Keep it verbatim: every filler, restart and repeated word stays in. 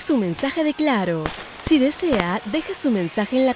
su mensaje de Claro. Si desea, deje su mensaje en la